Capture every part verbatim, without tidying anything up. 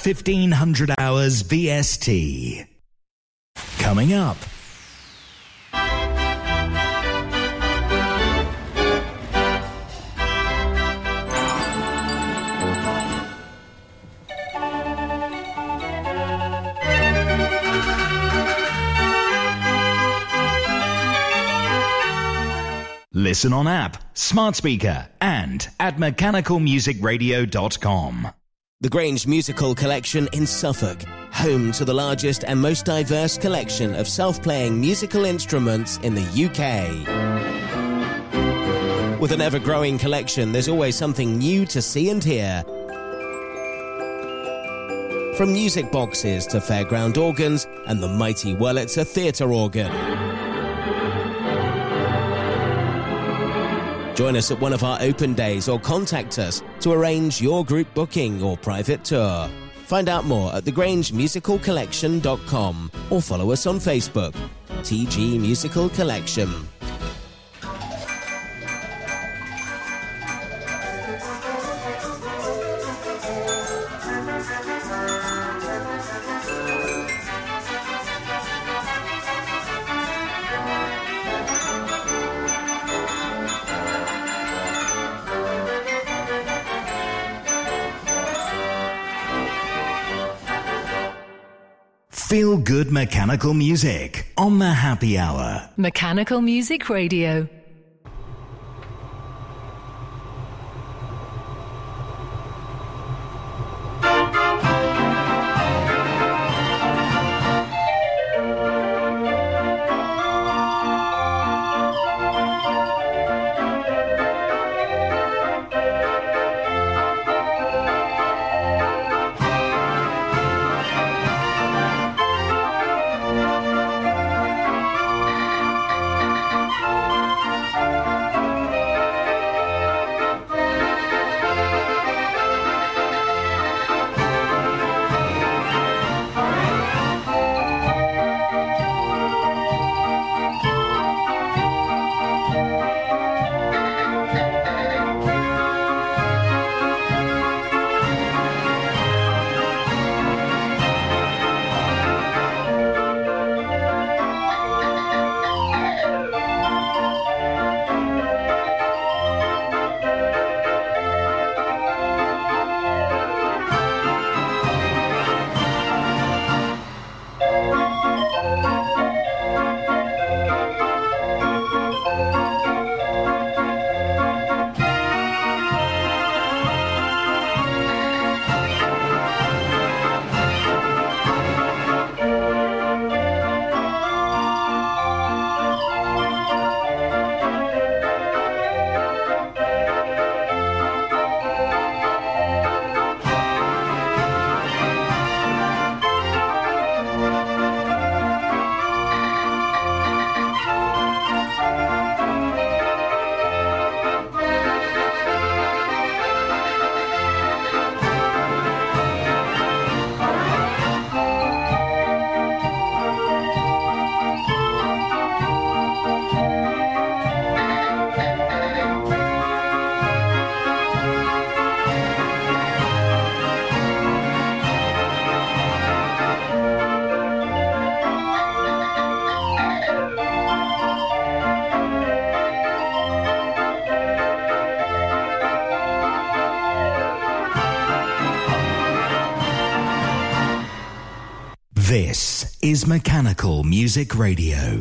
fifteen hundred hours V S T. Coming up. Listen on app, smart speaker, and at mechanical music radio dot com. The Grange Musical Collection in Suffolk, home to the largest and most diverse collection of self-playing musical instruments in the U K. With an ever-growing collection, there's always something new to see and hear. From music boxes to fairground organs and the mighty Wurlitzer theatre organ. Join us at one of our open days or contact us to arrange your group booking or private tour. Find out more at the grange musical collection dot com or follow us on Facebook. T G Musical Collection. Feel good mechanical music on the Happy Hour. Mechanical Music Radio. This is Mechanical Music Radio.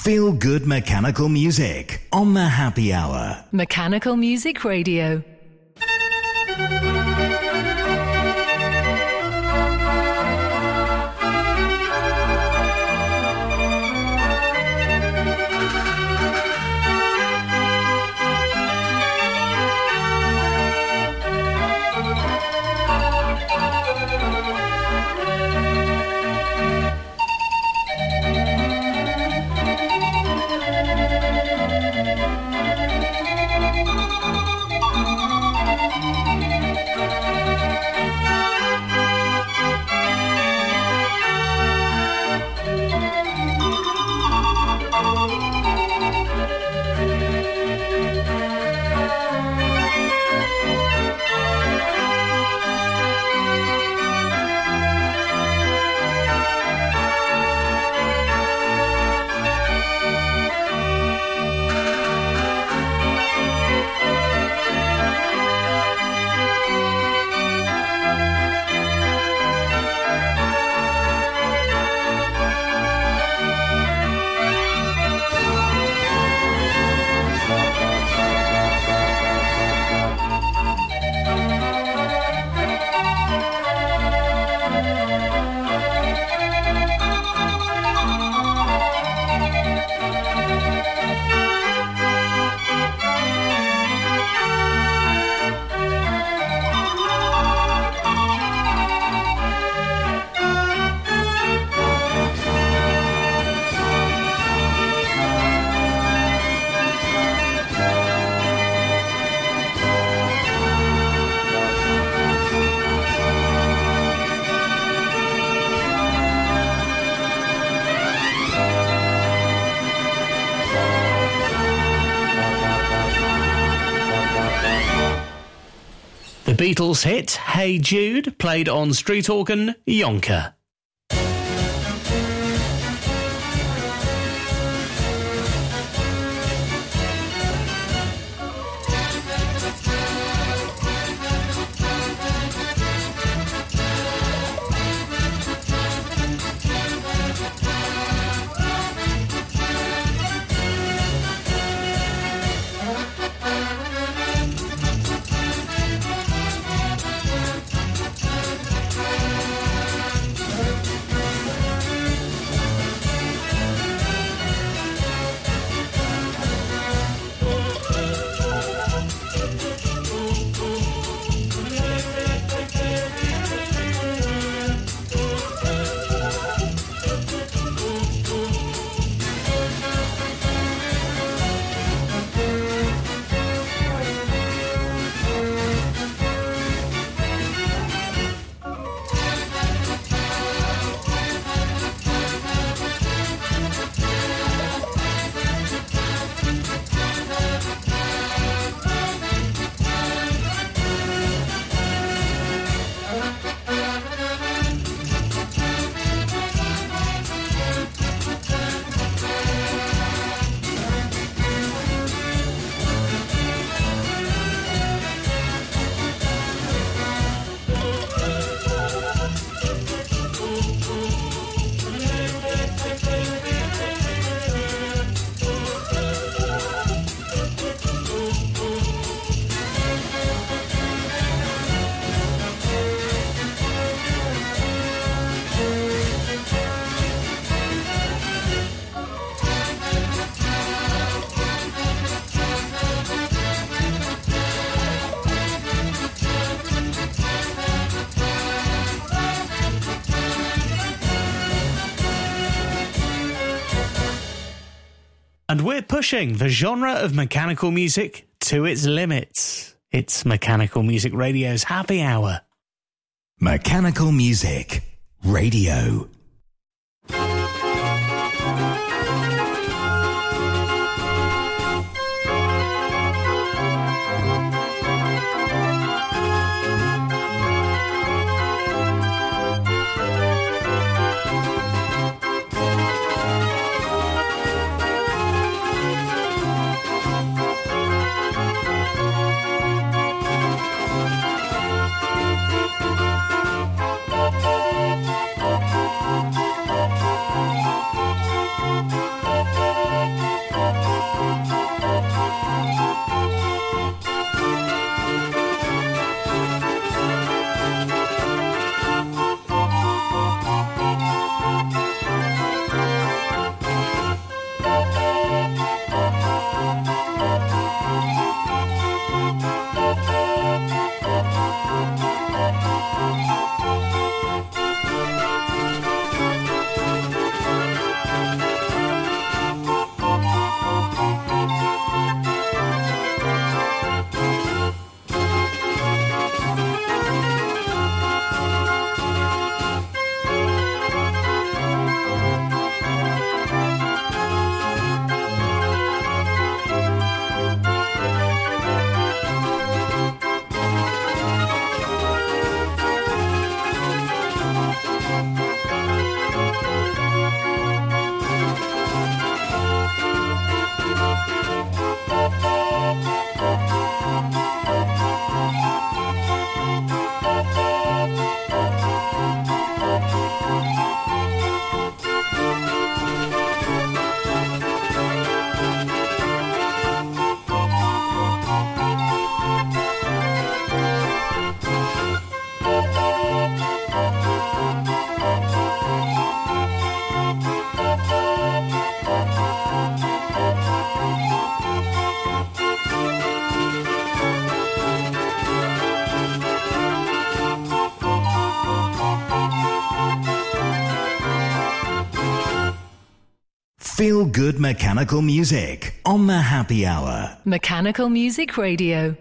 Feel good mechanical music on the Happy Hour. Mechanical Music Radio. Beatles hit Hey Jude, played on street organ Yonker. And we're pushing the genre of mechanical music to its limits. It's Mechanical Music Radio's Happy Hour. Mechanical Music Radio. good mechanical music on the Happy Hour. Mechanical Music Radio.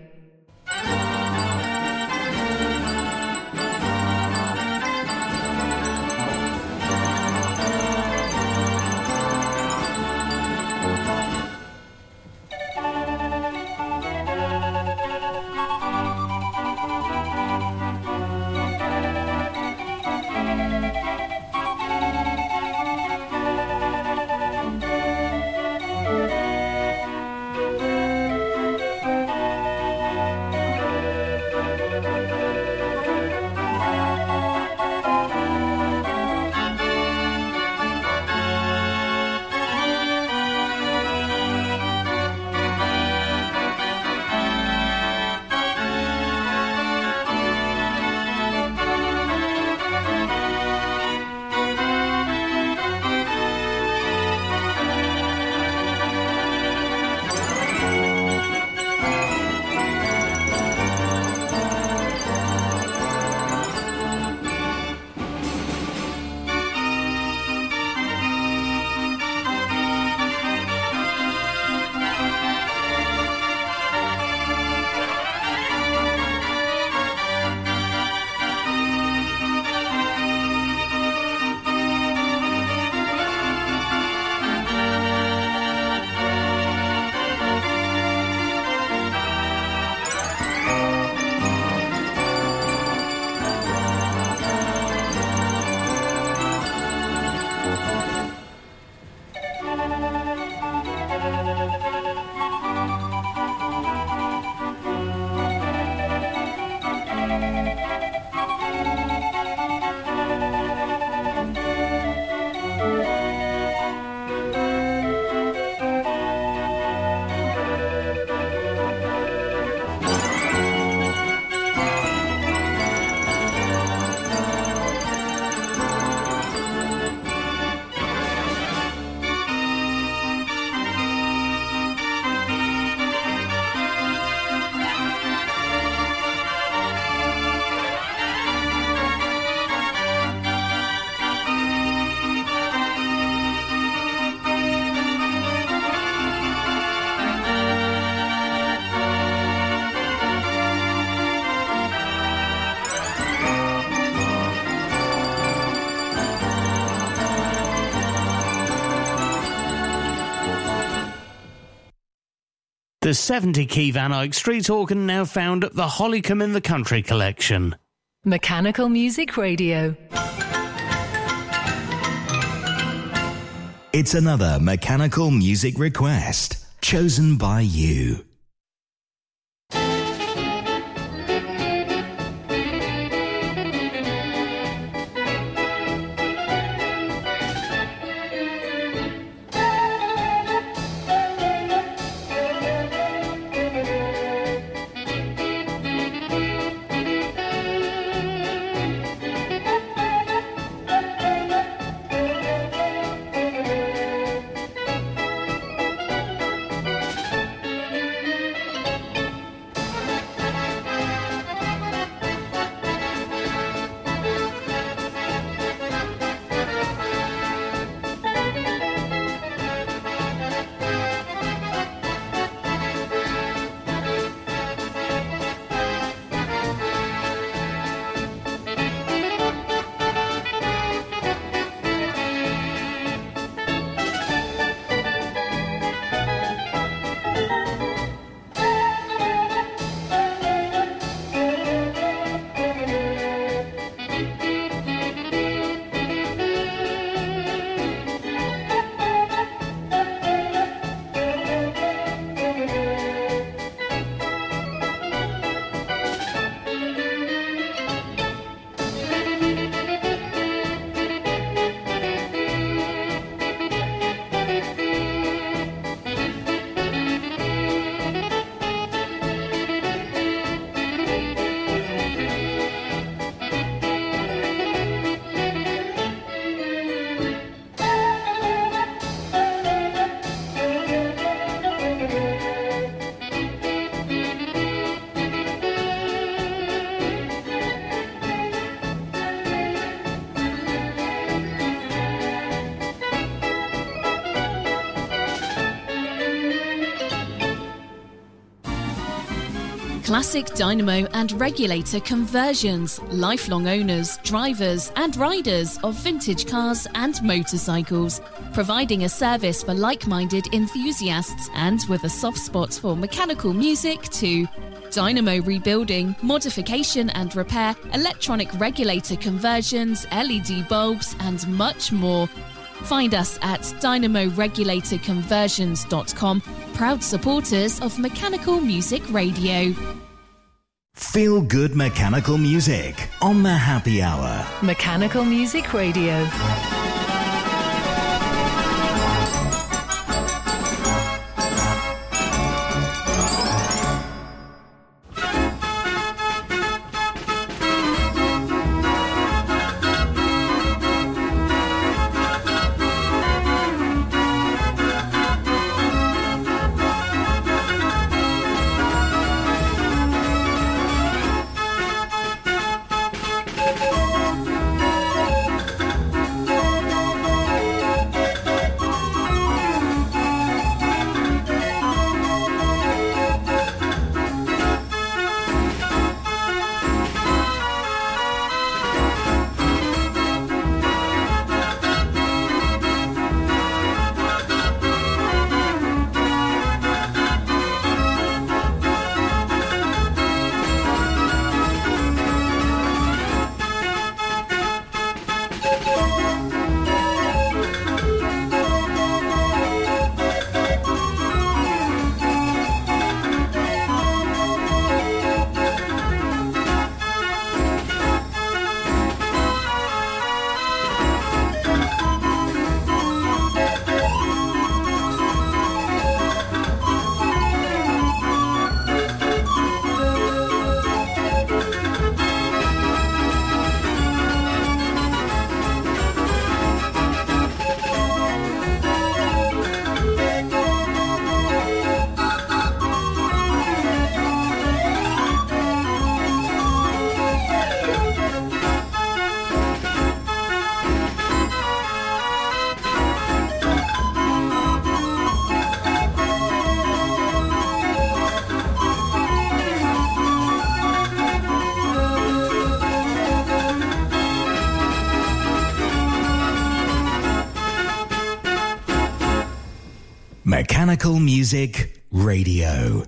The seventy-key Van Eyck Street organ now found at the Hollycombe in the Country collection. Mechanical Music Radio. It's another mechanical music request chosen by you. Classic dynamo and regulator conversions, lifelong owners, drivers and riders of vintage cars and motorcycles, providing a service for like-minded enthusiasts and with a soft spot for mechanical music too. Dynamo rebuilding, modification and repair, electronic regulator conversions, L E D bulbs and much more. Find us at dynamo regulator conversions dot com, proud supporters of Mechanical Music Radio. Feel good mechanical music on the Happy Hour. Mechanical Music Radio. Mechanical Music Radio.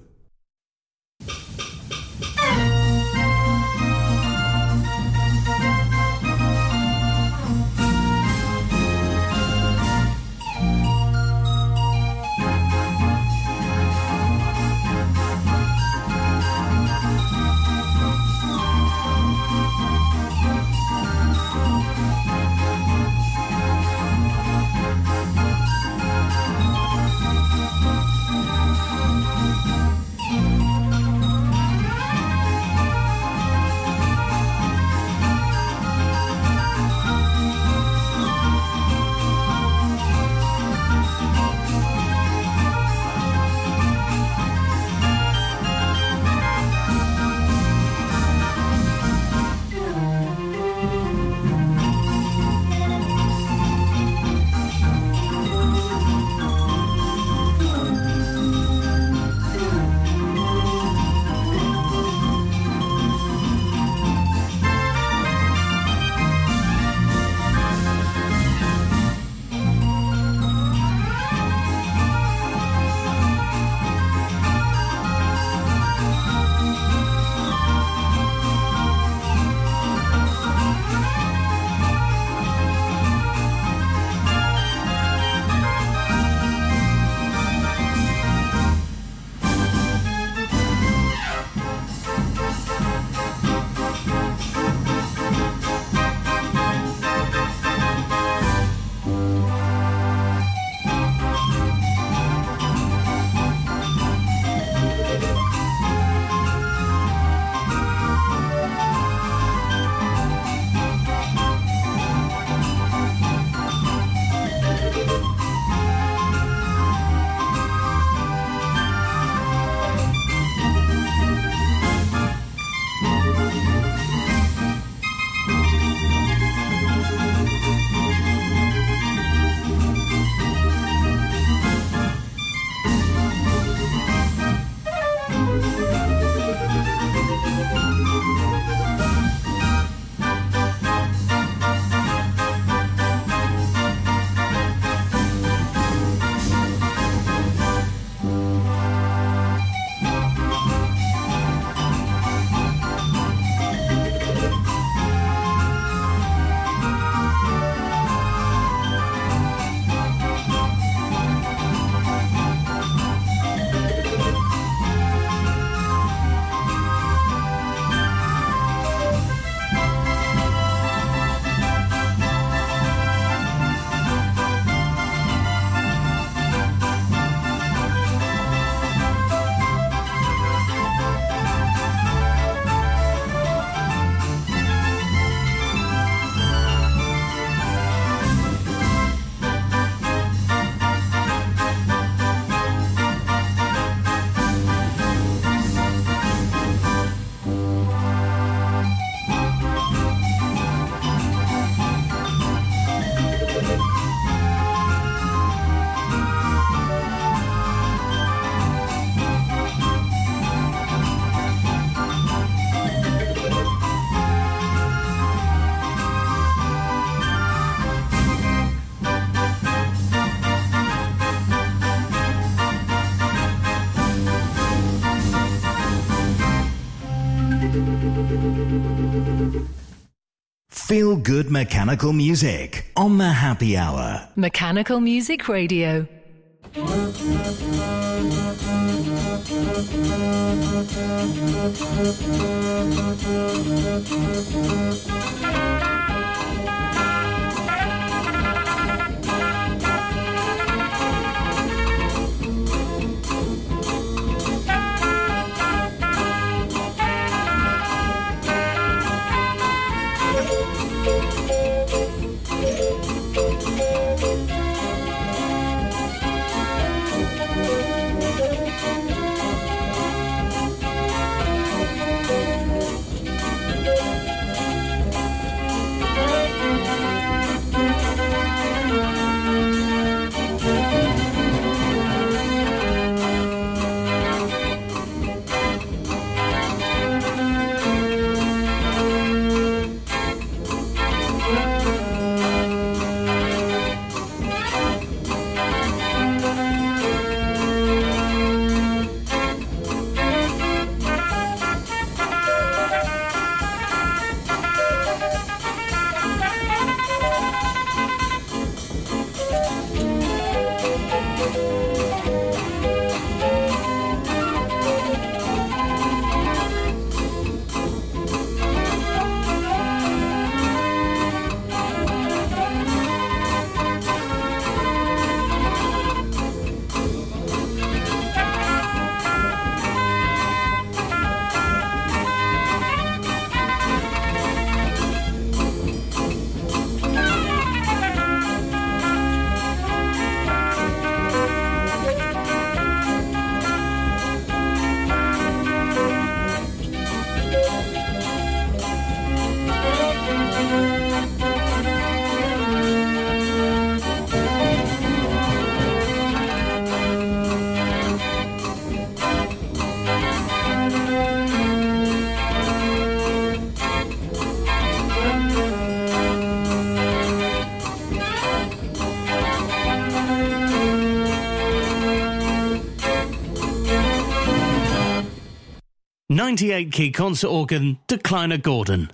good mechanical music on the Happy Hour. Mechanical Music Radio. ninety-eight key concert organ, Decliner Gordon.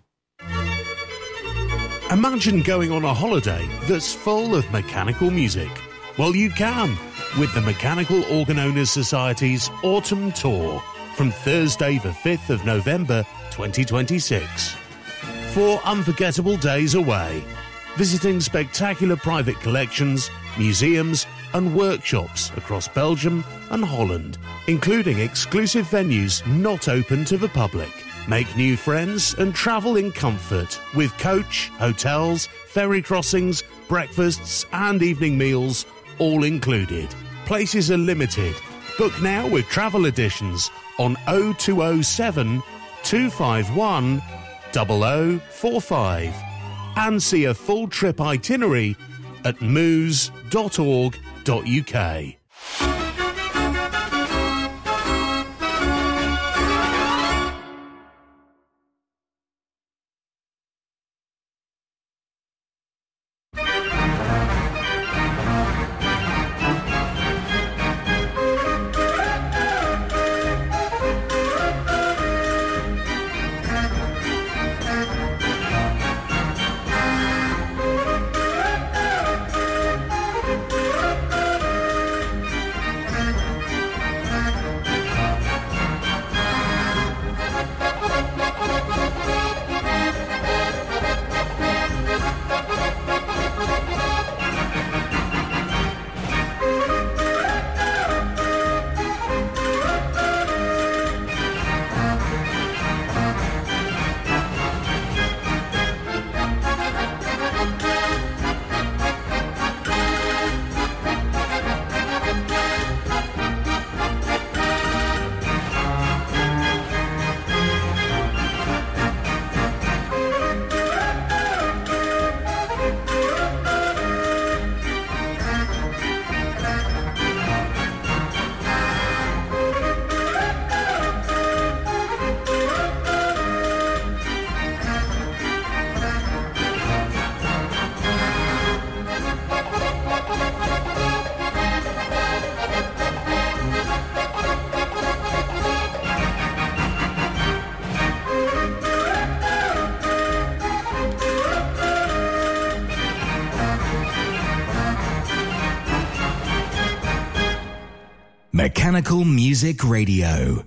Imagine going on a holiday that's full of mechanical music. Well, you can, with the Mechanical Organ Owners Society's Autumn Tour from Thursday the fifth of November twenty twenty-six. Four unforgettable days away, visiting spectacular private collections, museums and workshops across Belgium and Holland, including exclusive venues not open to the public. Make new friends and travel in comfort with coach, hotels, ferry crossings, breakfasts and evening meals all included. Places are limited. Book now with travel editions on oh two oh seven, two five one, oh oh four five and see a full trip itinerary at moose dot org dot U K. Mechanical Music Radio.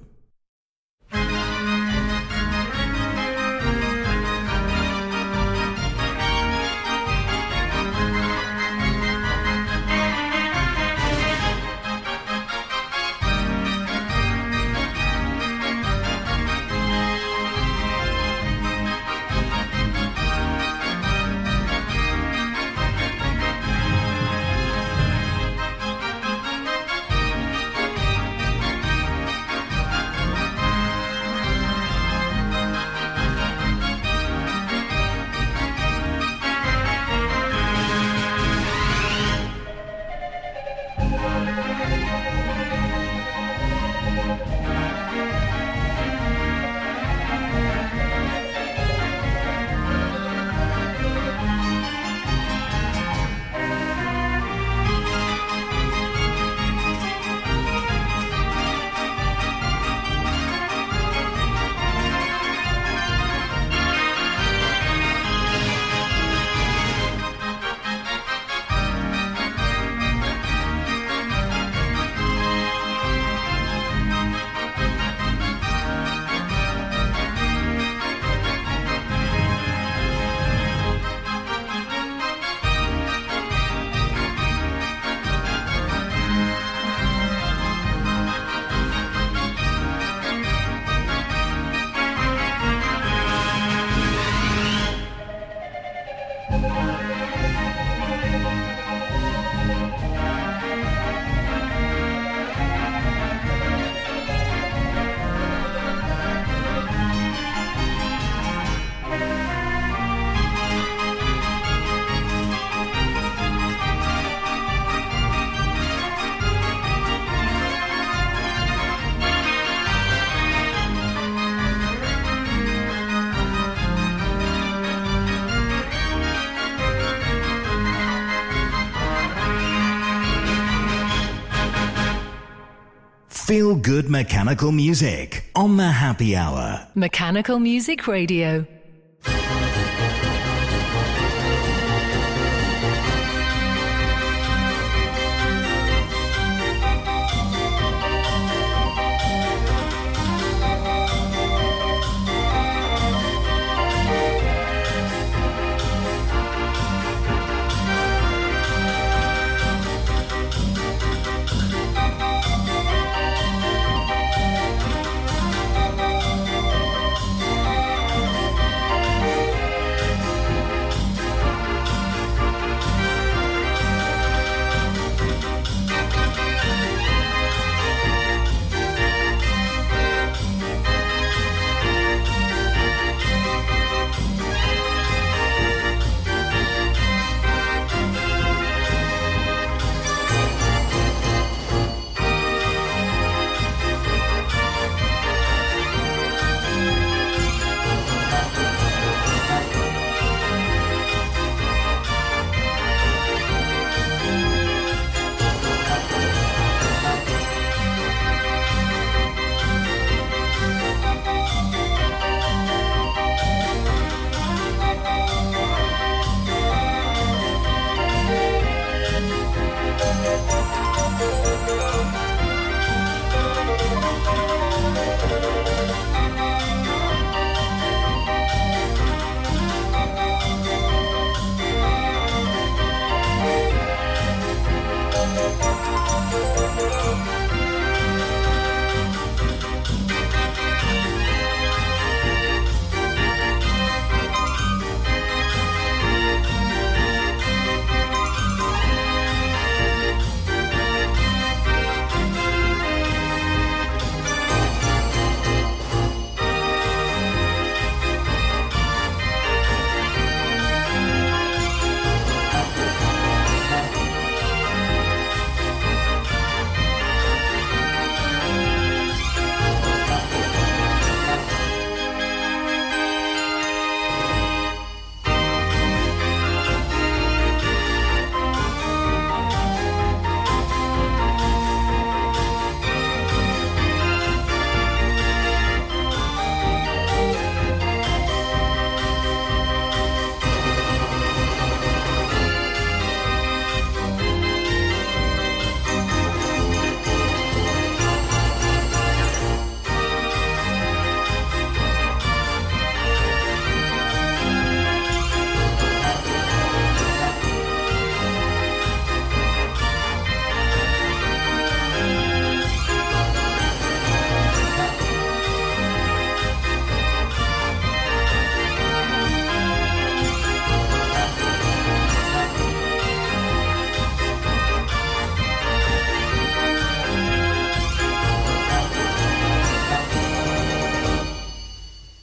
Feel good mechanical music on the Happy Hour. Mechanical Music Radio.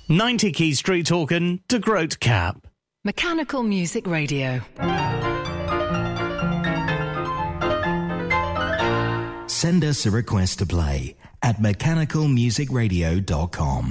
ninety Key Street Talken, De Groot Cap. Mechanical Music Radio. Send us a request to play at mechanical music radio dot com.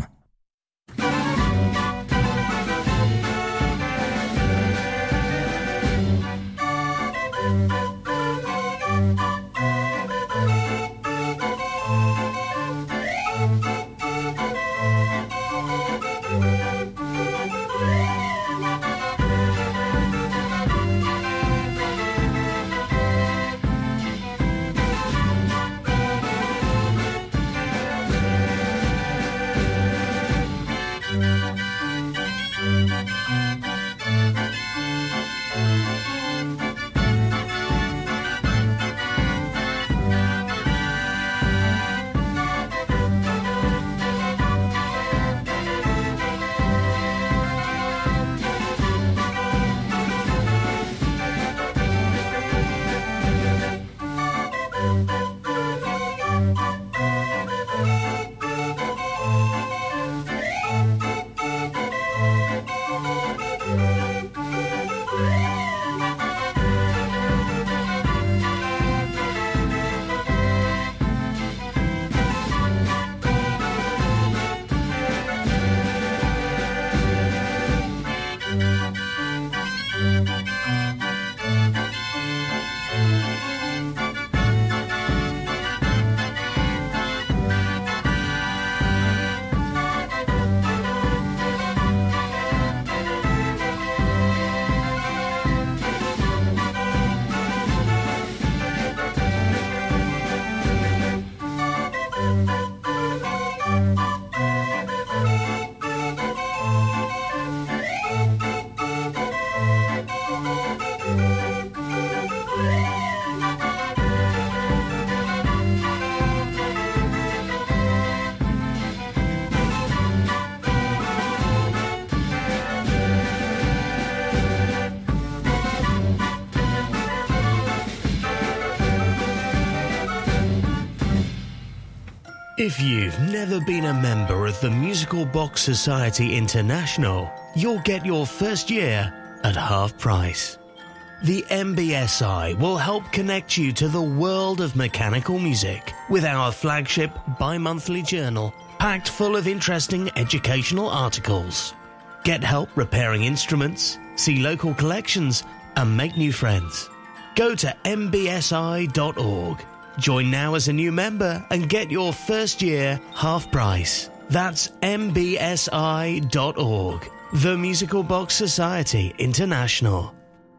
If you've never been a member of the Musical Box Society International, you'll get your first year at half price. The M B S I will help connect you to the world of mechanical music with our flagship bi-monthly journal packed full of interesting educational articles. Get help repairing instruments, see local collections, and make new friends. Go to m b s i dot org. Join now as a new member and get your first year half price. That's m b s i dot org. The Musical Box Society International.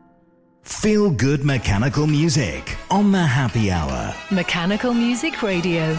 Feel good mechanical music on the happy hour. Mechanical Music Radio.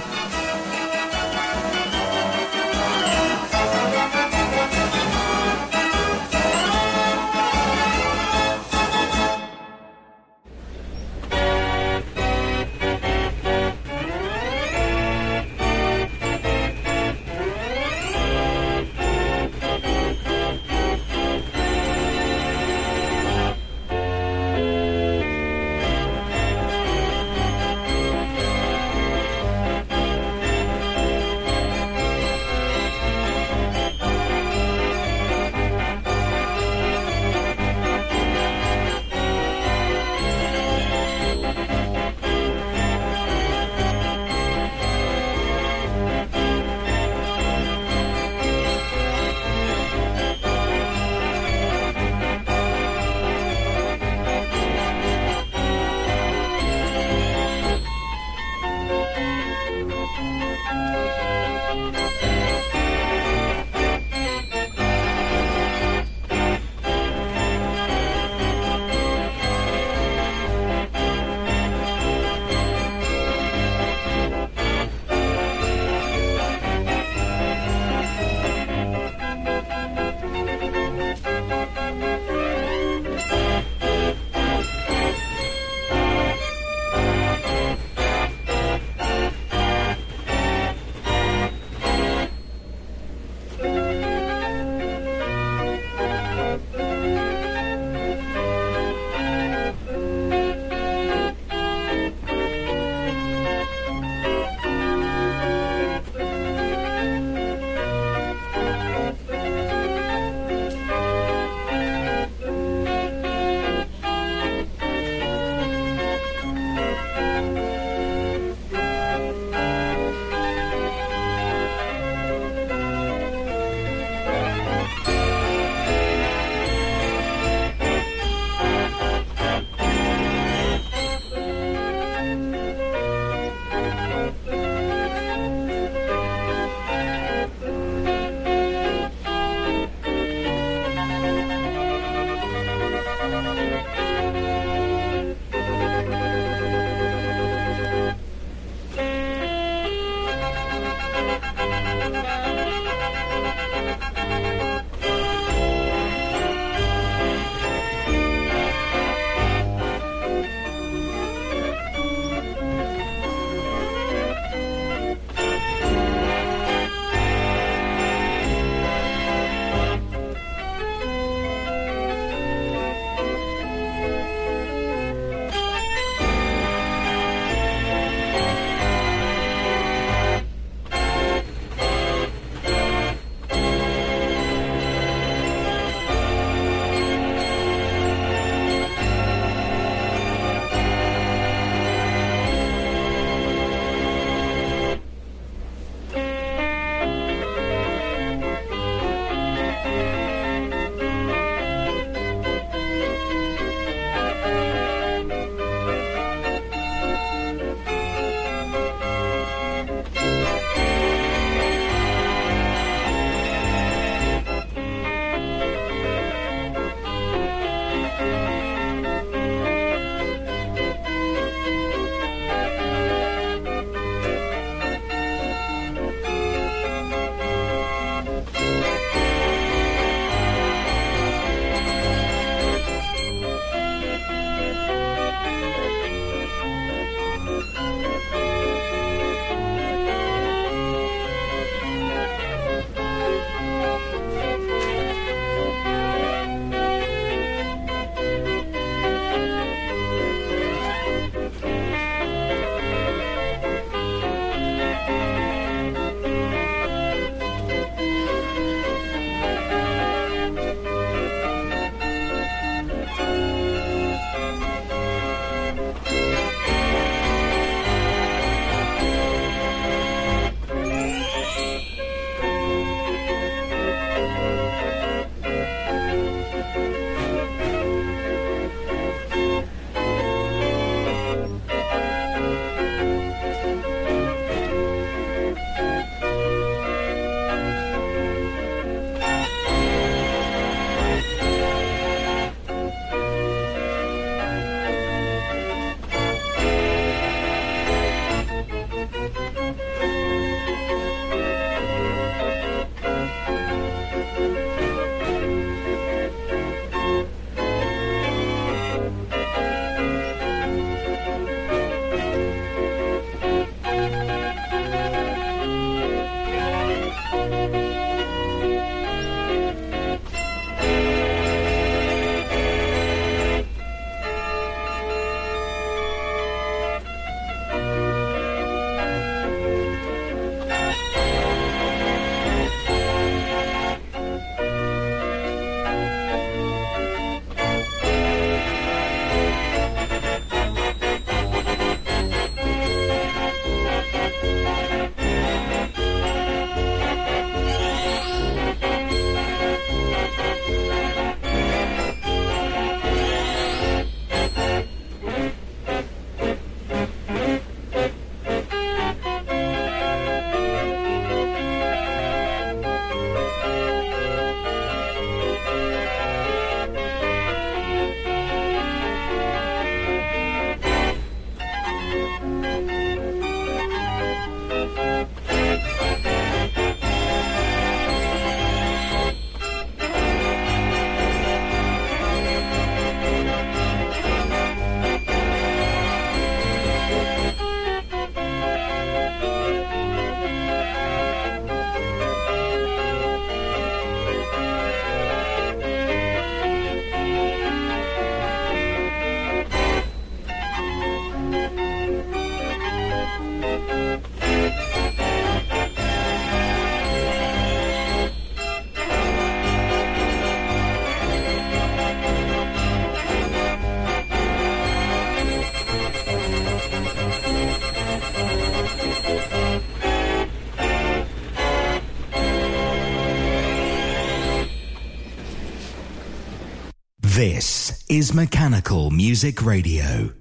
This is Mechanical Music Radio.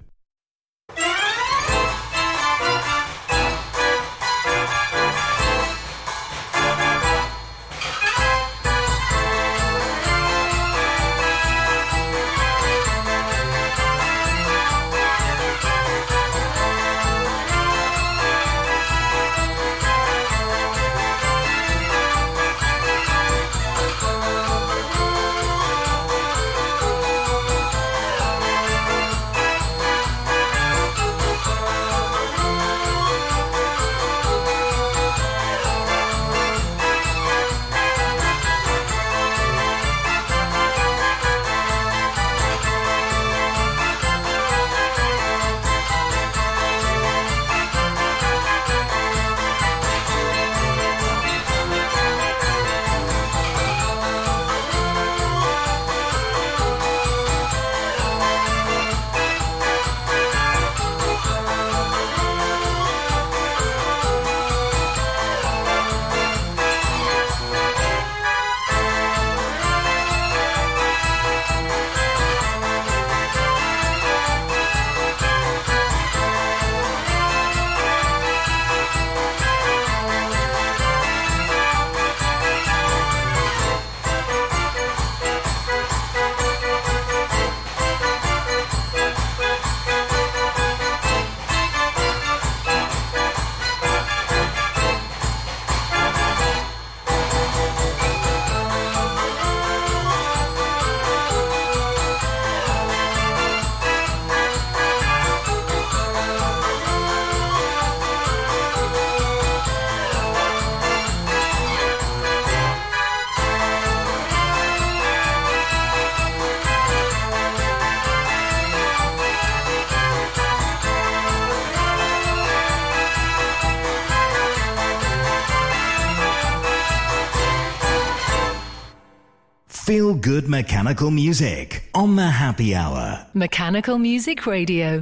Feel good mechanical music on the Happy Hour. Mechanical Music Radio.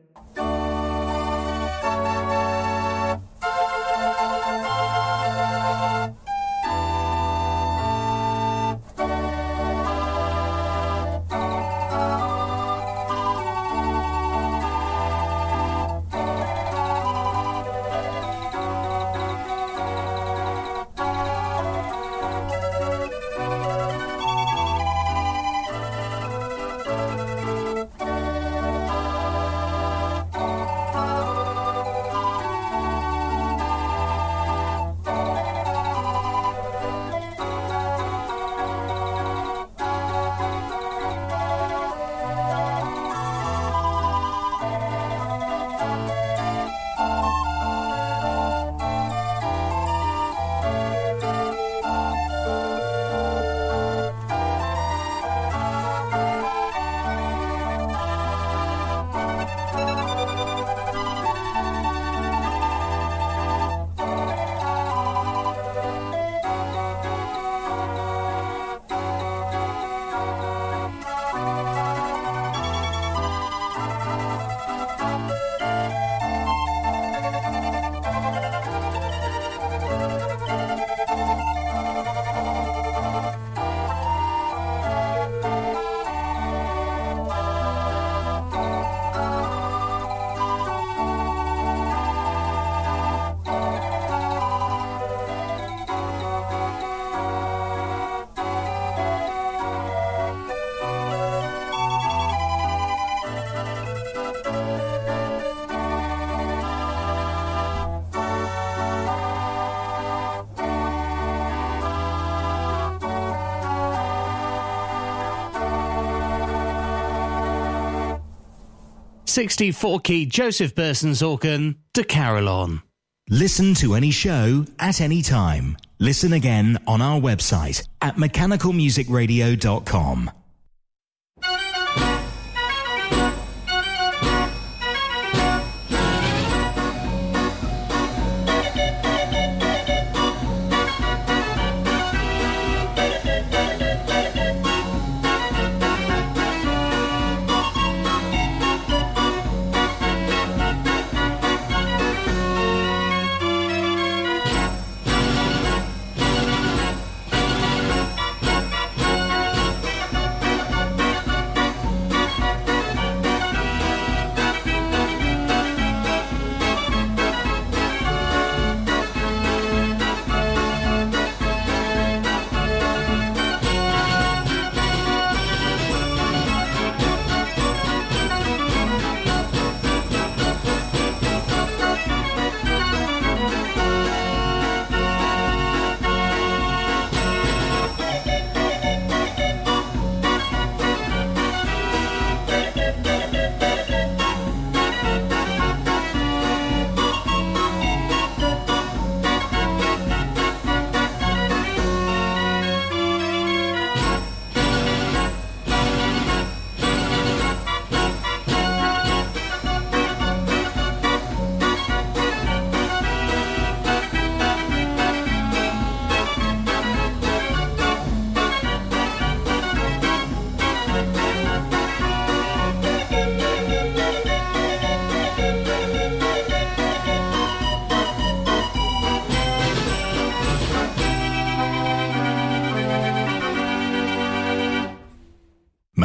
sixty-four key Joseph Burson's organ, De Carillon. Listen to any show at any time. Listen again on our website at mechanical music radio dot com.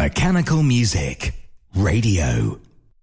Mechanical Music Radio.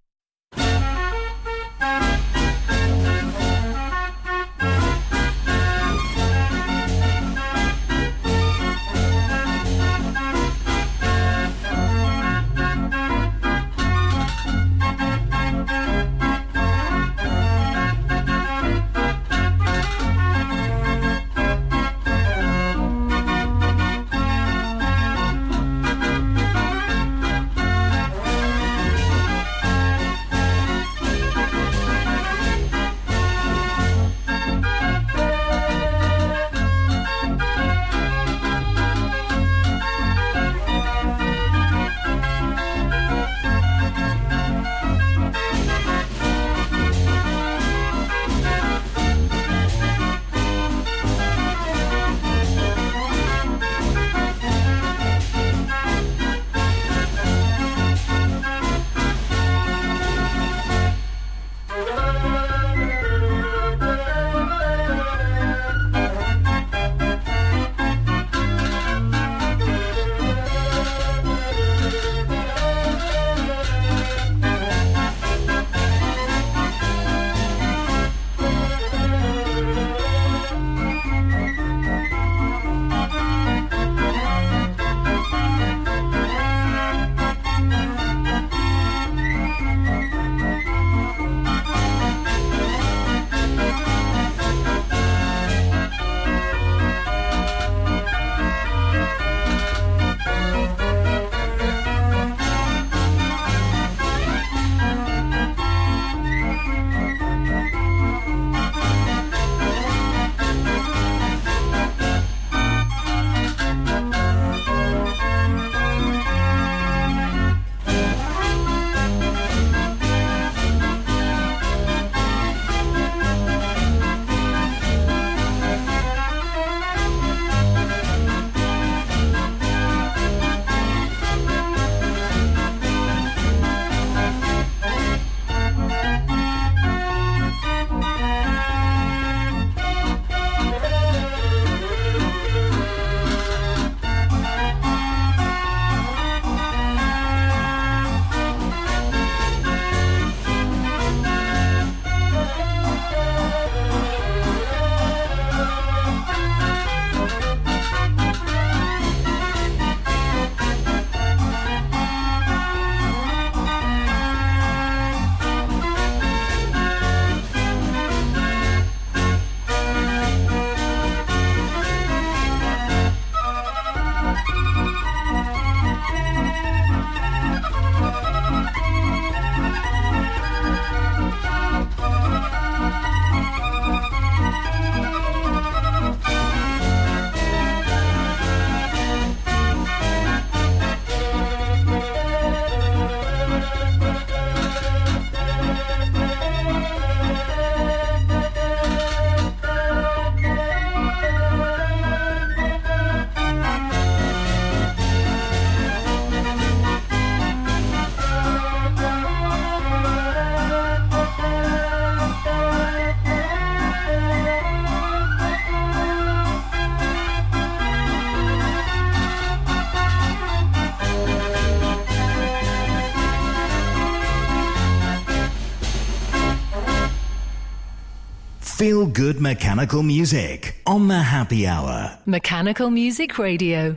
Feel good mechanical music on the Happy Hour. Mechanical Music Radio.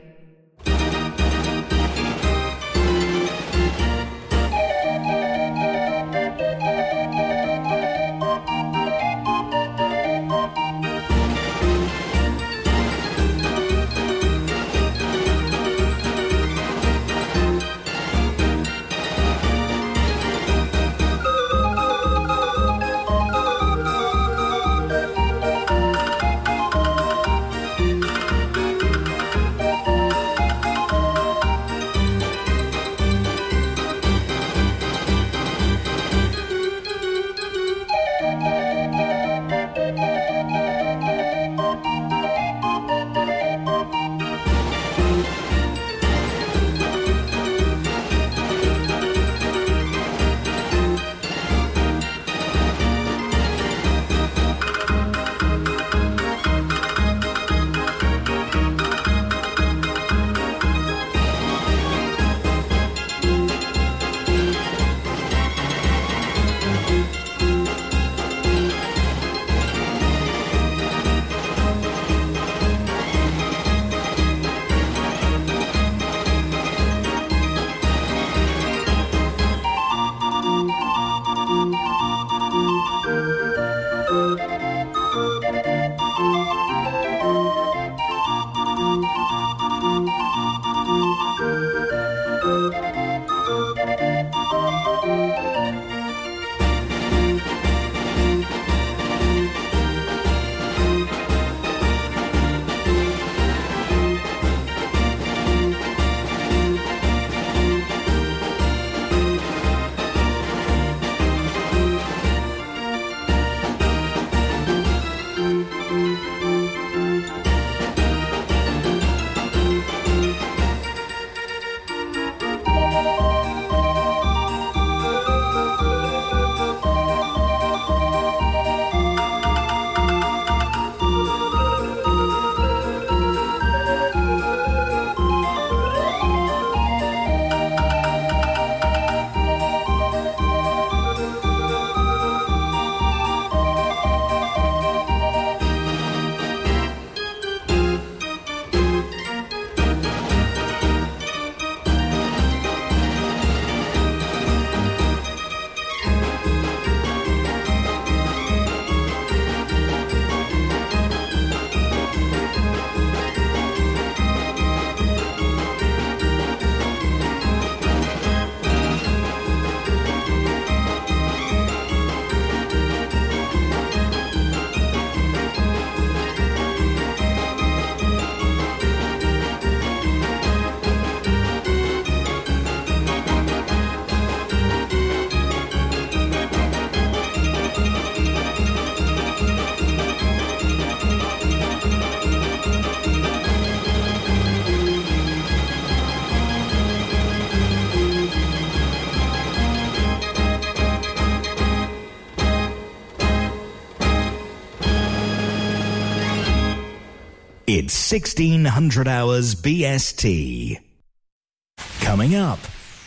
It's sixteen hundred hours B S T. Coming up.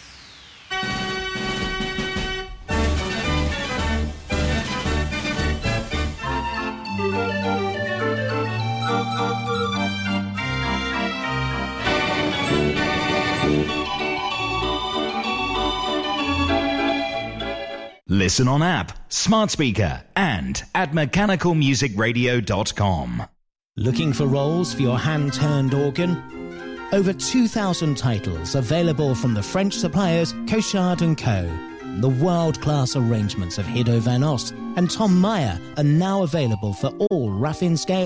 Listen on app, smart speaker, and at mechanical music radio dot com. Looking for rolls for your hand-turned organ? Over two thousand titles available from the French suppliers Cochard and Co. The world-class arrangements of Hiddo van Ost and Tom Meyer are now available for all Raffin scale